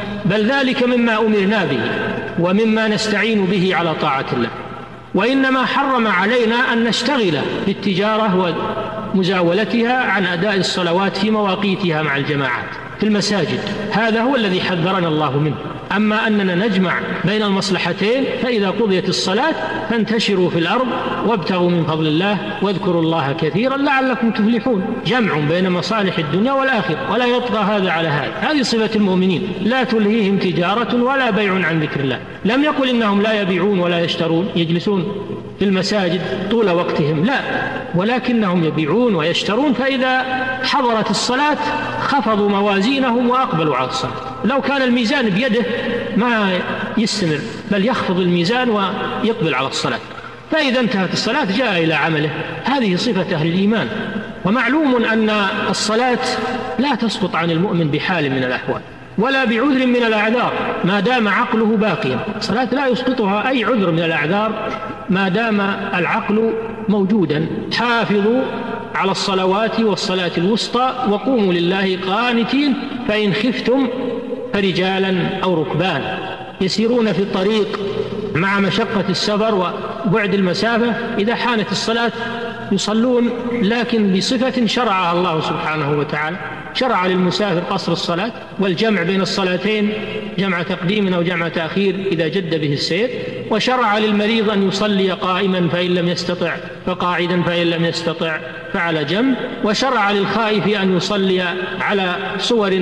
بل ذلك مما أمرنا به ومما نستعين به على طاعة الله، وإنما حرم علينا أن نشتغل بالتجارة ومزاولتها عن أداء الصلوات في مواقيتها مع الجماعات في المساجد. هذا هو الذي حذرنا الله منه. أما أننا نجمع بين المصلحتين، فإذا قضيت الصلاة فانتشروا في الأرض وابتغوا من فضل الله واذكروا الله كثيرا لعلكم تفلحون. جمع بين مصالح الدنيا والآخرة، ولا يطغى هذا على هذا. هذه صفة المؤمنين: لا تلهيهم تجارة ولا بيع عن ذكر الله. لم يقل إنهم لا يبيعون ولا يشترون يجلسون في المساجد طول وقتهم، لا، ولكنهم يبيعون ويشترون، فإذا حضرت الصلاة خفضوا موازينهم وأقبلوا على الصلاة. لو كان الميزان بيده ما يستمر، بل يخفض الميزان ويقبل على الصلاة. فإذا انتهت الصلاة جاء إلى عمله. هذه صفة أهل الإيمان. ومعلوم أن الصلاة لا تسقط عن المؤمن بحال من الأحوال ولا بعذر من الأعذار ما دام عقله باقيا. الصلاة لا يسقطها أي عذر من الأعذار ما دام العقل موجودا. حافظوا على الصلوات والصلاة الوسطى وقوموا لله قانتين فإن خفتم فرجالا أو ركبان. يسيرون في الطريق مع مشقة السفر وبعد المسافة، إذا حانت الصلاة يصلون، لكن بصفة شرعها الله سبحانه وتعالى. شرع للمسافر قصر الصلاة والجمع بين الصلاتين، جمع تقديم أو جمع تأخير إذا جد به السير، وشرع للمريض أن يصلي قائما فإن لم يستطع فقاعدا فإن لم يستطع فعلى جنب، وشرع للخائف أن يصلي على صور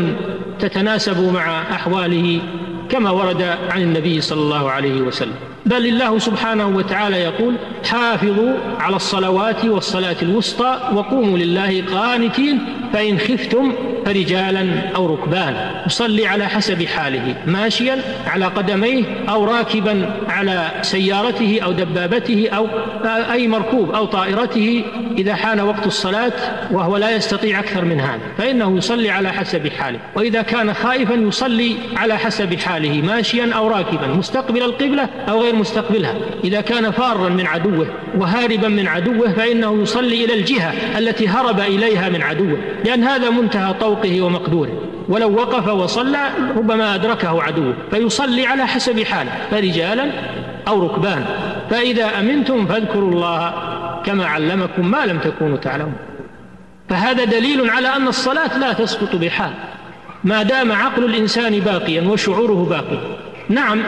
تتناسب مع أحواله كما ورد عن النبي صلى الله عليه وسلم. بل الله سبحانه وتعالى يقول: حافظوا على الصلوات والصلاة الوسطى وقوموا لله قانتين فإن خفتم فرجالا أو ركبان. يصلي على حسب حاله، ماشيا على قدميه أو راكبا على سيارته أو دبابته أو أي مركوب أو طائرته. إذا حان وقت الصلاة وهو لا يستطيع أكثر من هذا فإنه يصلي على حسب حاله، وإذا كان خائفا يصلي على حسب حاله، ماشيا أو راكبا، مستقبل القبلة أو غير مستقبلها. إذا كان فارا من عدوه وهاربا من عدوه فإنه يصلي إلى الجهة التي هرب إليها من عدوه، لأن هذا منتهى طوقه ومقدوره، ولو وقف وصلى ربما أدركه عدوه، فيصلي على حسب حاله، فرجالا أو ركبان. فإذا أمنتم فاذكروا الله كما علمكم ما لم تكونوا تعلمون. فهذا دليل على أن الصلاة لا تسقط بحال ما دام عقل الإنسان باقيا وشعوره باقي. نعم،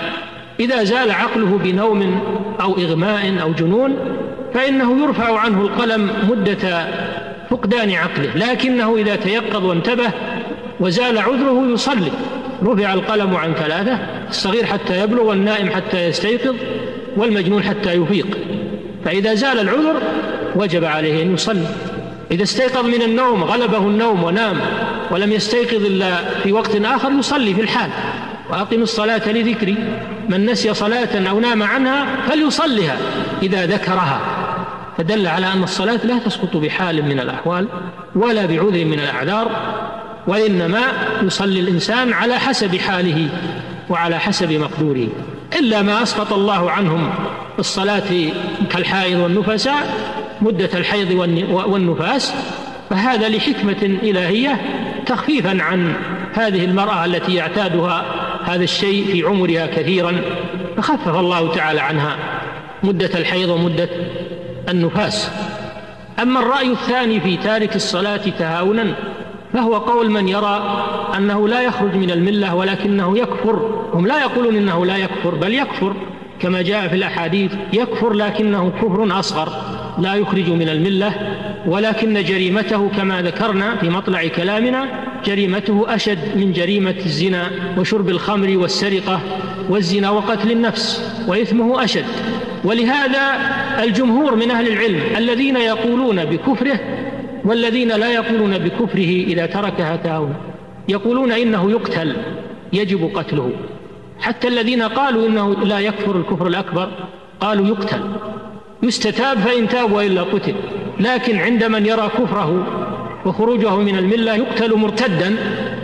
إذا زال عقله بنوم أو إغماء أو جنون فإنه يرفع عنه القلم مدة فقدان عقله، لكنه إذا تيقظ وانتبه وزال عذره يصلي. رفع القلم عن 3: الصغير حتى يبلغ، والنائم حتى يستيقظ، والمجنون حتى يفيق. فإذا زال العذر وجب عليه أن يصلي. إذا استيقظ من النوم، غلبه النوم ونام ولم يستيقظ إلا في وقت آخر، يصلي في الحال. وأقم الصلاة لذكري، من نسي صلاة أو نام عنها فليصلها إذا ذكرها. فدل على أن الصلاة لا تسقط بحال من الأحوال ولا بعذر من الأعذار، وإنما يصلي الإنسان على حسب حاله وعلى حسب مقدوره، إلا ما أسقط الله عنهم الصلاة كالحائض والنفساء مدة الحيض والنفاس، فهذا لحكمة إلهية تخفيفا عن هذه المرأة التي يعتادها هذا الشيء في عمرها كثيرا، فخفف الله تعالى عنها مدة الحيض ومدة النفاس. أما الرأي الثاني في تارك الصلاة تهاونا فهو قول من يرى أنه لا يخرج من الملة ولكنه يكفر. هم لا يقولون إنه لا يكفر، بل يكفر كما جاء في الأحاديث، يكفر لكنه كفر أصغر لا يخرج من الملة، ولكن جريمته كما ذكرنا في مطلع كلامنا جريمته أشد من جريمة الزنا وشرب الخمر والسرقة والزنا وقتل النفس، وإثمه أشد. ولهذا الجمهور من أهل العلم الذين يقولون بكفره والذين لا يقولون بكفره إذا تركها تهاونا يقولون إنه يقتل، يجب قتله. حتى الذين قالوا إنه لا يكفر الكفر الأكبر قالوا يقتل، يستتاب فإن تاب وإلا قتل. لكن عند من يرى كفره وخروجه من الملة يقتل مرتدا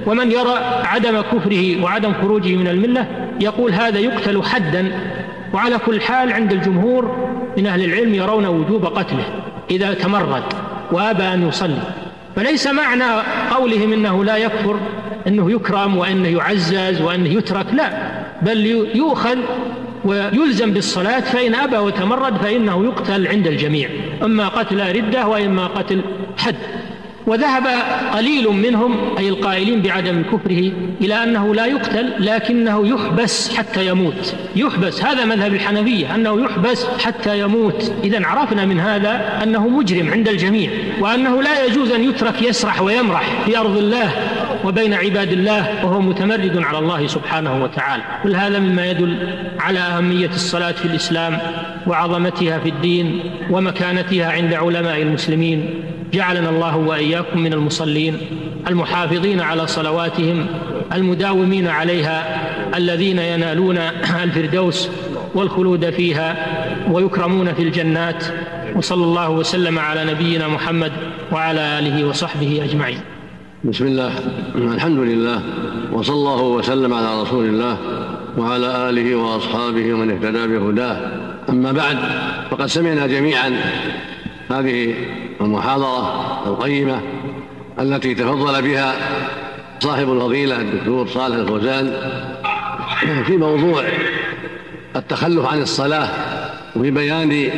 ومن يرى عدم كفره وعدم خروجه من الملة يقول هذا يقتل حدا. وعلى كل حال عند الجمهور من أهل العلم يرون وجوب قتله إذا تمرد وأبى أن يصلي. فليس معنى قولهم إنه لا يكفر أنه يكرم وأنه يعزز وأنه يترك، لا، بل يؤخذ ويلزم بالصلاة، فإن أبى وتمرد فإنه يقتل عند الجميع، إما قتل ردة وإما قتل حد. وذهب قليل منهم أي القائلين بعدم كفره إلى أنه لا يقتل لكنه يحبس حتى يموت. يحبس، هذا مذهب الحنفية، أنه يحبس حتى يموت. إذن عرفنا من هذا أنه مجرم عند الجميع، وأنه لا يجوز أن يترك يسرح ويمرح في أرض الله وبين عباد الله وهو متمرد على الله سبحانه وتعالى. كل هذا مما يدل على أهمية الصلاة في الإسلام وعظمتها في الدين ومكانتها عند علماء المسلمين. جعلنا الله وإياكم من المصلين المحافظين على صلواتهم المداومين عليها، الذين ينالون الفردوس والخلود فيها ويكرمون في الجنات. وصلى الله وسلم على نبينا محمد وعلى آله وصحبه أجمعين. بسم الله، الحمد لله، وصلى الله وسلم على رسول الله وعلى آله وأصحابه ومن اهتدى بهداه. أما بعد، فقد سمعنا جميعا هذه المحاضرة القيمة التي تفضل بها صاحب الفضيلة الدكتور صالح الفوزان في موضوع التخلف عن الصلاة وفي بيان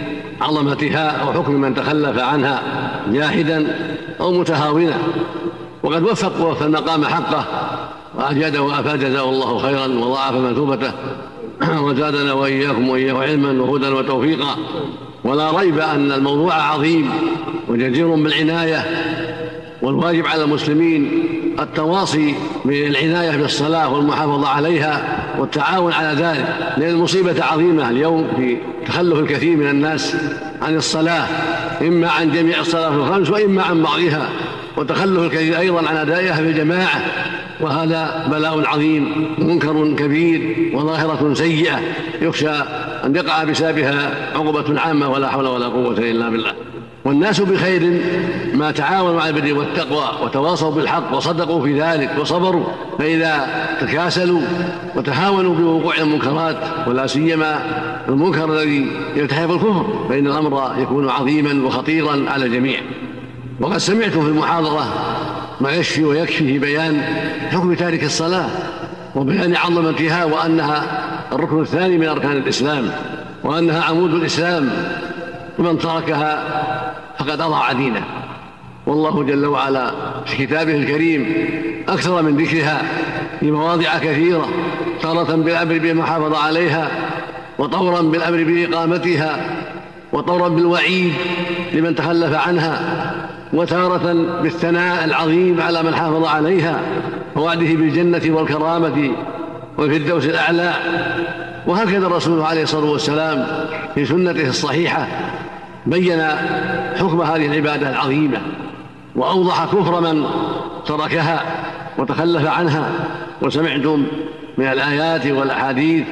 عظمتها وحكم من تخلف عنها جاحدا أو متهاونا. وقد وفق المقام حقه وأجاد وأفاد، جزاه الله خيرا وضاعف مثوبته وزادنا وإياكم وإياه علما وهدى وتوفيقا. ولا ريب أن الموضوع عظيم وجدير بالعناية، والواجب على المسلمين التواصي بالعناية بالصلاة والمحافظة عليها والتعاون على ذلك، لأن المصيبة عظيمة اليوم في تخلف الكثير من الناس عن الصلاة، إما عن جميع الصلاة الخمس وإما عن بعضها، وتخلف الكثير أيضا عن أدائها في الجماعة. وهذا بلاء عظيم ومنكر كبير وظاهرة سيئة يخشى أن يقع بسببها عقوبة عامة، ولا حول ولا قوة إلا بالله. والناس بخير ما تعاونوا على البر والتقوى وتواصوا بالحق وصدقوا في ذلك وصبروا. فإذا تكاسلوا وتهاونوا بوقوع المنكرات، ولا سيما المنكر الذي يلتحق بالكفر، فإن الأمر يكون عظيما وخطيرا على الجميع. وقد سمعت في المحاضرة ما يشفي ويكفي في بيان حكم تارك الصلاة وبيان عظمتها، وأنها الركن الثاني من أركان الإسلام، وأنها عمود الإسلام، ومن تركها فقد أضاع دينه. والله جل وعلا في كتابه الكريم أكثر من ذكرها في مواضع كثيرة، تارة بالأمر بالمحافظة عليها، وطورا بالأمر بإقامتها، وطورا بالوعيد لمن تخلف عنها، وتارة بالثناء العظيم على من حافظ عليها، ووعده بالجنة والكرامة والفردوس الأعلى. وهكذا الرسول عليه الصلاة والسلام في سنته الصحيحة بين حكم هذه العبادة العظيمة، وأوضح كفر من تركها وتخلف عنها. وسمعتم من الآيات والأحاديث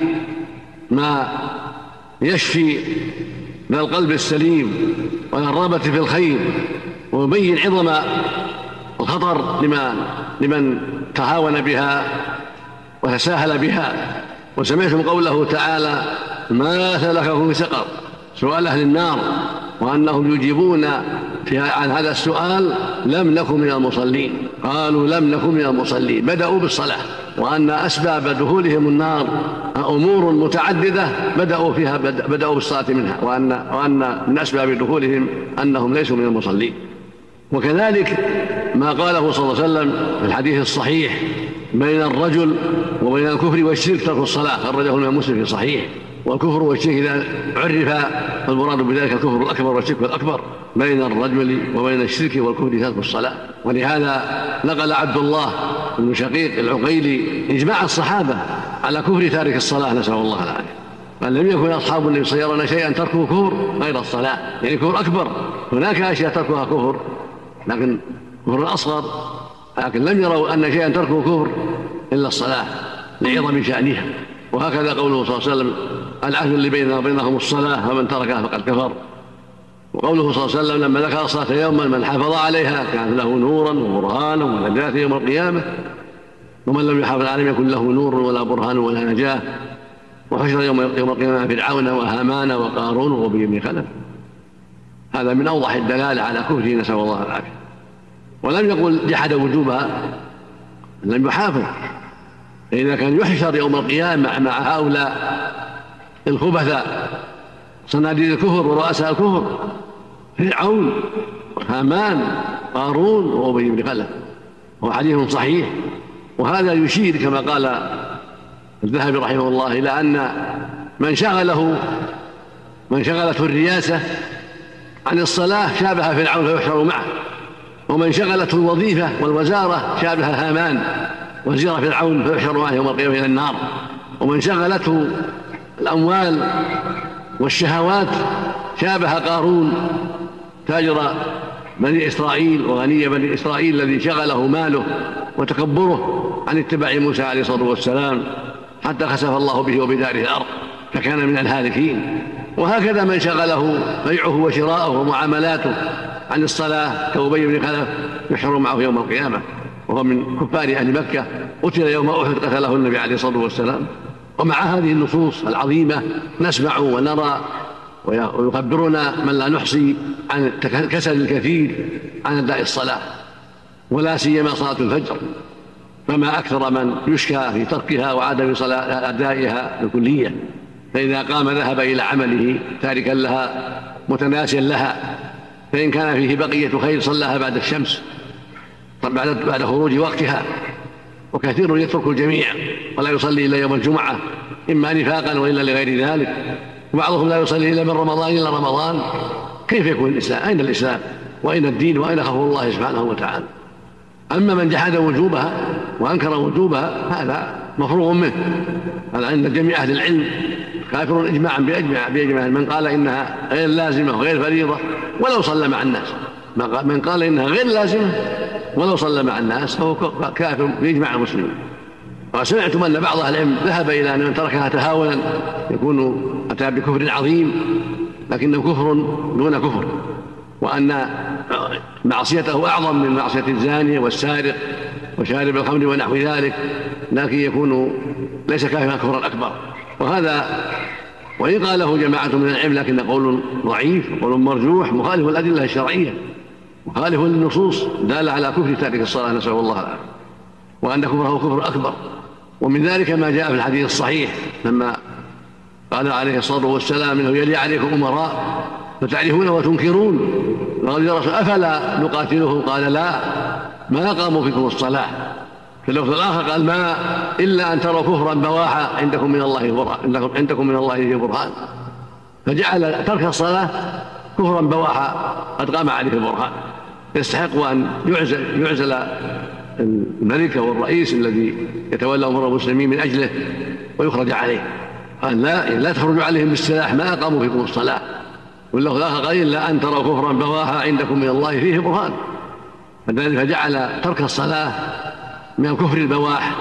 ما يشفي ذا القلب السليم والرغبة في الخير، ويبين عظم الخطر لمن تهاون بها وتساهل بها. وسمعتم قوله تعالى: ما سلككم في سقر، سؤال أهل النار، وأنهم يجيبون عن هذا السؤال: لم نكن من المصلين. قالوا لم نكن من المصلين، بدأوا بالصلاة، وأن أسباب دخولهم النار أمور متعددة بدأوا بالصلاة منها، وأن من أسباب دخولهم أنهم ليسوا من المصلين. وكذلك ما قاله صلى الله عليه وسلم في الحديث الصحيح: بين الرجل وبين الكفر والشرك ترك الصلاة، خرجه الإمام مسلم في صحيح. والكفر والشرك إذا عرف فالمراد بذلك الكفر الأكبر والشرك الأكبر. بين الرجل وبين الشرك والكفر ترك الصلاة. ولهذا نقل عبد الله بن شقيق العقيلي إجماع الصحابة على كفر تارك الصلاة، نسأل الله العافية. قال: لم يكن أصحاب النبي صلى الله عليه وسلم شيئا تركه كفر غير الصلاة، يعني كفر أكبر. هناك أشياء تركها كفر لكن كفر أصغر، لكن لم يروا أن شيئا تركه كفر إلا الصلاة لعظم شأنها. وهكذا قوله صلى الله عليه وسلم: العهد اللي بيننا وبينهم الصلاة، فمن تركها فقد كفر. وقوله صلى الله عليه وسلم لما ذكر الصلاة يوما من حافظ عليها كان له نورا وبرهانا ونجاة يوم القيامة، ومن لم يحافظ عليها يكون له نور ولا برهان ولا نجاة. وحشر يوم القيامة فرعون وهامان وقارون وأبي بن خلف. هذا من أوضح الدلالة على كفره، نسأل الله العافية. ولم يقل جحد وجوبها، لم يحافظ. إذا كان يحشر يوم القيامة مع هؤلاء الخبثاء صناديد الكفر ورؤساء الكفر فرعون وهامان قارون وأبي بن خلف، وهو حديث صحيح. وهذا يشير كما قال الذهبي رحمه الله إلى أن من شغلته الرياسة عن الصلاة شابه فرعون فيحشر معه، ومن شغلته الوظيفة والوزارة شابه هامان وزير فرعون فيحشر معه يوم القيامة إلى النار، ومن شغلته الأموال والشهوات شابه قارون تاجر بني إسرائيل وغني بني إسرائيل الذي شغله ماله وتكبره عن اتباع موسى عليه الصلاة والسلام حتى خسف الله به وبداره الأرض فكان من الهالكين. وهكذا من شغله بيعه وشراءه ومعاملاته عن الصلاة كأبي بن خلف يحشر معه يوم القيامة، وهو من كفار أهل مكة قتل يوم أحد قتله النبي عليه الصلاة والسلام. ومع هذه النصوص العظيمة نسمع ونرى ويخبرنا من لا نحصي عن الكسل الكثير عن أداء الصلاة، ولا سيما صلاة الفجر، فما أكثر من يشكى في تركها وعدم أدائها بالكلية، فإذا قام ذهب إلى عمله تاركا لها متناسيا لها، فإن كان فيه بقية خير صلاها بعد الشمس بعد خروج وقتها. وكثير يترك الجميع ولا يصلي إلا يوم الجمعة إما نفاقا وإلا لغير ذلك، وبعضهم لا يصلي إلا من رمضان إلا رمضان. كيف يكون الإسلام؟ أين الإسلام وأين الدين وأين خوف الله سبحانه وتعالى؟ أما من جحد وجوبها وأنكر وجوبها هذا مفروغ منه، هذا عند جميع أهل العلم كافر إجماعا بإجماع من قال إنها غير لازمة وغير فريضة ولو صلى مع الناس. من قال إنها غير لازمة ولو صلى مع الناس فهو كافر بإجماع المسلمين. وسمعتم أن بعض أهل العلم ذهب إلى أن من تركها تهاونا يكون أتى بكفر عظيم لكنه كفر دون كفر، وأن معصيته أعظم من معصية الزاني والسارق وشارب الخمر ونحو ذلك، لكن يكون ليس كافرا كفرا أكبر. وهذا وإن قاله جماعة من العلم لكن قول ضعيف وقول مرجوح مخالف الأدلة الشرعية، مخالف للنصوص دالة على كفر تارك الصلاة، نسأل الله العافية، وأن كفره كفر أكبر. ومن ذلك ما جاء في الحديث الصحيح لما قال عليه الصلاة والسلام إنه يلي عليكم أمراء فتعرفون وتنكرون، قال يا رسول الله أفلا نقاتلهم؟ قال لا، ما قاموا فيكم الصلاة. في اللفظ الآخر قال ما إلا أن تروا كفرا بواحا عندكم من الله برهان، فجعل ترك الصلاة كفرا بواحا قد قام عليه البرهان، يستحق أن يعزل الملك والرئيس الذي يتولى أمور المسلمين من أجله ويخرج عليه. قال لا تخرجوا عليهم بالسلاح ما أقاموا فيكم الصلاة. واللفظ الآخر قال إلا أن تروا كفرا بواحا عندكم من الله فيه برهان، فذلك جعل ترك الصلاة من الكفر البواح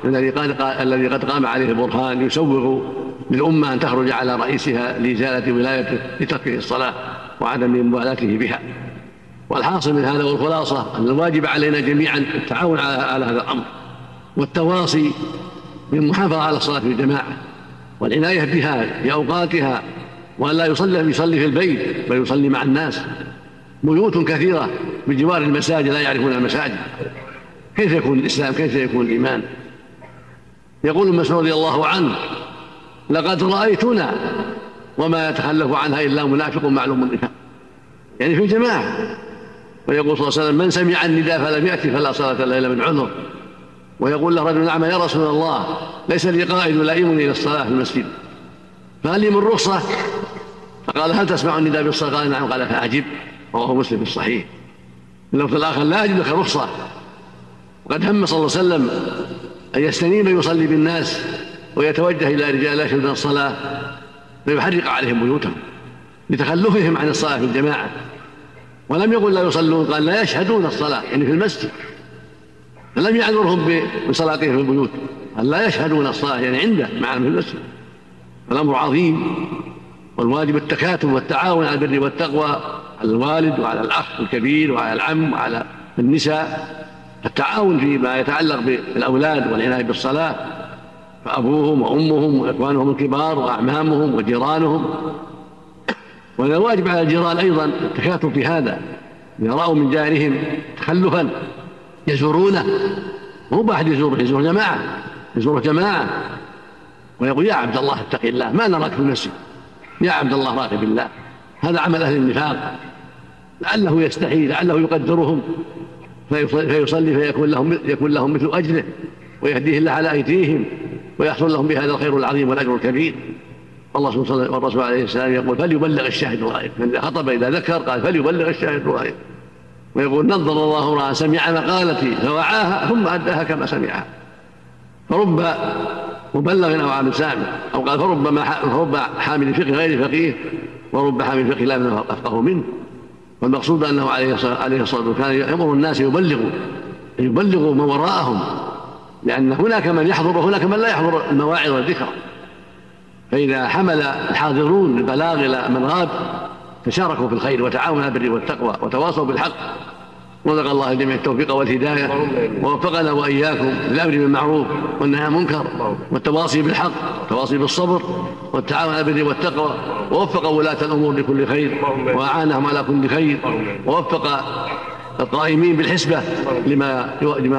الذي قد قام عليه البرهان يسوغ للأمة أن تخرج على رئيسها لإزالة ولايته لتركه الصلاة وعدم مبالاته بها. والحاصل من هذا والخلاصة أن الواجب علينا جميعا التعاون على هذا الأمر والتواصي بالمحافظة على الصلاة في الجماعة والعناية بها في أوقاتها، وأن لا يصلي في البيت بل يصلي مع الناس. بيوت كثيرة بجوار المساجد لا يعرفون المساجد، كيف يكون الإسلام؟ كيف يكون الإيمان؟ يقول مسعود رضي الله عنه لقد رأيتنا وما يتخلف عنها إلا منافق معلوم النفاق، يعني في الجماعة. ويقول صلى الله عليه وسلم من سمع النداء فلم يأتي فلا صلاة له إلا من عذر. ويقول له رجل أعمى يا رسول الله ليس لي قائد يلائمني إلى الصلاة في المسجد فهل لي من رخصة؟ فقال هل تسمع النداء بالصلاة؟ قال نعم. قال فأعجب. رواه مسلم في الصحيح. اللفظ الآخر لا أجد لك رخصة. وقد هم صلى الله عليه وسلم أن يستنيب يصلي بالناس ويتوجه إلى رجال لا يشهدون الصلاة فيحرق عليهم بيوتهم لتخلفهم عن الصلاة في الجماعة. ولم يقل لا يصلون، قال لا يشهدون الصلاة يعني في المسجد، فلم يعذرهم بصلاتهم في البيوت، قال لا يشهدون الصلاة يعني عنده معهم في المسجد. الأمر عظيم، والواجب التكاتف والتعاون على البر والتقوى على الوالد وعلى الأخ الكبير وعلى العم وعلى النساء، التعاون فيما يتعلق بالأولاد والعناية بالصلاة، فأبوهم وأمهم وإخوانهم الكبار وأعمامهم وجيرانهم. ومن الواجب على الجيران أيضا التكاتف في هذا، إذا رأوا من جارهم تخلفا يزورونه، مو واحد يزور جماعة ويقول يا عبد الله اتق الله ما نراك في المسجد، يا عبد الله راقب الله. هذا عمل أهل النفاق، لعله يستحي، لعله يقدرهم فيصلي فيكون لهم مثل أجره ويهديه الله على أيديهم ويحصل لهم بهذا الخير العظيم والأجر الكبير. الله سبحانه وتعالى والرسول عليه السلام يقول فليبلغ الشاهد الغائب، من خطب إذا ذكر قال فليبلغ الشاهد الغائب، ويقول نظر الله امرأ سمع مقالتي فوعاها ثم أداها كما سمعها. فرب مبلغ أو عامل سامع، أو قال فرب حامل فقه غير فقيه ورب حامل فقه لا من أفقه منه. والمقصود أنه عليه الصلاة والسلام كان يأمر الناس يبلغوا من وراءهم، لأن هناك من يحضر وهناك من لا يحضر المواعظ والذكر، فإذا حمل الحاضرون البلاغ إلى من غاب تشاركوا في الخير وتعاونوا على البر والتقوى وتواصوا بالحق. ورزق الله الجميع التوفيق والهداية، ووفقنا وإياكم للأمر بالمعروف والنهي عن المنكر والتواصي بالحق والتواصي بالصبر والتعاون على البر والتقوى، ووفق ولاة الأمور لكل خير وأعانهم على كل خير، ووفق القائمين بالحسبة لما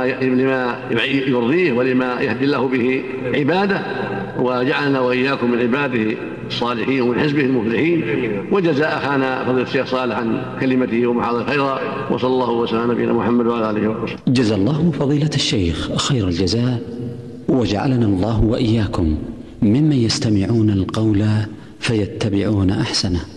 يرضيه ولما يهدي الله به عباده، وجعلنا وإياكم من عباده الصالحين ومن حزبه المفلحين. وجزاء أخانا فضيلة الشيخ صالح عن كلمته ومحاضرة خيرا، وصلى الله وسلم على نبينا محمد وعلى آله وصحبه. جزا الله فضيلة الشيخ خير الجزاء، وجعلنا الله وإياكم ممن يستمعون القول فيتبعون أحسنه.